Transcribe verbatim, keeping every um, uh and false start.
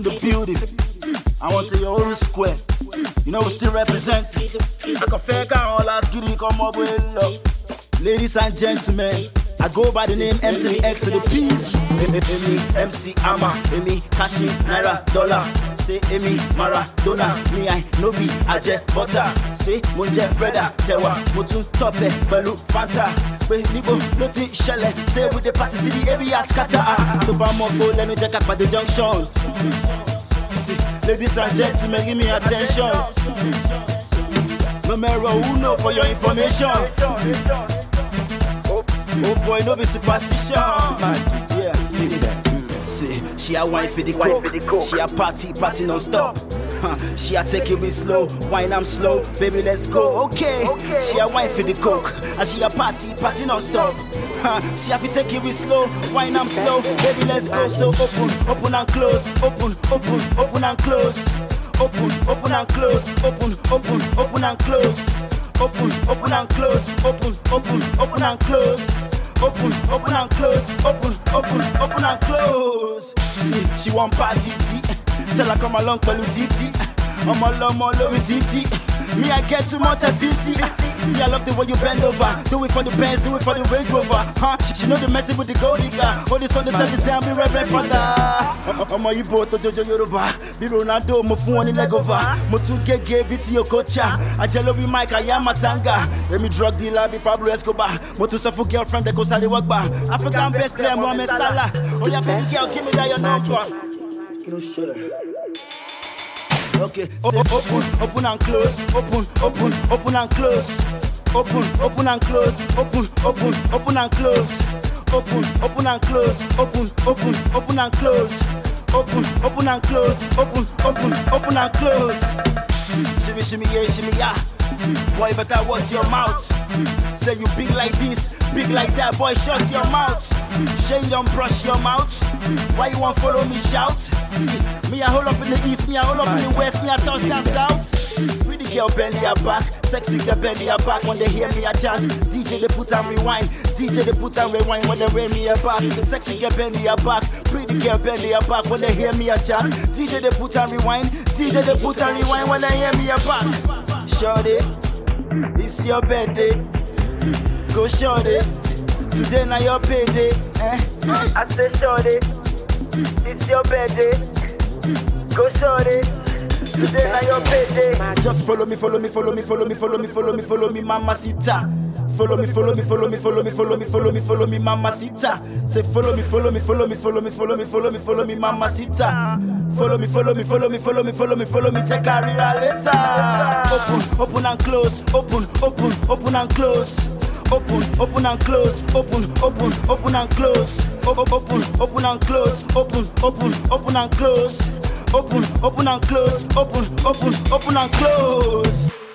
the building. I want to your whole square. You know we still represent. I can fake all last giddy come up with love. Ladies and gentlemen, I go by the name M to the X to the P's. Emi, M C Ama, Emi, Kashi, Naira, Dollar. Say Emi, Maradona, me I no be Aje Butter. Say Munje Brother, Tewa, Mutun Tope, Balu Fanta. We nibo, nothing shelle. Say with the party city, every ass scatter. To Bamako, let me check out by the junction. See, ladies and gentlemen, give me attention. Numero uno for your information. Oh boy, no be superstition. Yeah, see that. Mm. See, she a wine for the coke. She a party, party non-stop. Huh. She a take it slow, wine I'm slow. Baby, let's go. Okay. okay. She a wine for the coke, and she a party, party non-stop. Huh. She a fi take it slow, wine I'm slow. Baby, let's go. So open, open and close, open, open, open and close, open, open and close, open, open, open and close. Open, open and close, open, open, open and close. Open, open and close, open, open, open and close. See, she want party tea. Tell her come along, Palu Titi. I'm all on my low Titi. Me, I get too much at D C. Me, I love the way you bend over. Do it for the Benz, do it for the Range Rover. Huh? She know the message with the gold digger. All this on the service, damn, be reverend father. I'm a Igbo to Jojo Yoruba. Be Ronaldo, mo fun one leg over. Mo tún gege bi ti Okocha. I jello be Mike, I am Matanga. Let me drug dealer, be Pablo Escobar. Mo tún suffer girlfriend, that goes out the work bar. African best player, Mohamed Salah. Oh yeah, baby girl, give me that your number. No shit. Okay, o- open, open and close, open, open, open and close, open, open and close, open, open, open and close, open, open and close, open, open, open and close, open, open and close, open, open, open and close. Shimmy, shimmy, yeah, shimmy, yeah. Boy, better watch your mouth. Say you big like this, big like that, boy, shut your mouth. Shey you don't brush your mouth. Why you want follow me shout? See, me I hold up in the east, me I hold up in the west, me I touch down south. Pretty girl bend their back, sexy girl bend their back. When they hear me I chant, D J they put and rewind, D J they put and rewind. When they hear me a back, sexy girl bend their back, pretty girl bend their back. When they hear me a chant, D J they put and rewind, D J they put and rewind. When they hear me a back, shorty, it's your birthday, go shorty. Today now your payday, eh? I say shorty, it's your birthday, go shorty. Today now your payday. Just follow me, follow me, follow me, follow me, follow me, follow me, follow me, mamacita. Follow me, follow me, follow me, follow me, follow me, follow me, follow me, mamacita. Say follow me, follow me, follow me, follow me, follow me, follow me, follow me, mamacita. Follow me, follow me, follow me, follow me, follow me, follow me, check out later. Open, open and close, open, open, open and close. Open, open and close, open, open, open and close. Open, open, open and close, open, open, open and close. Open, open and close, open, open, open and close.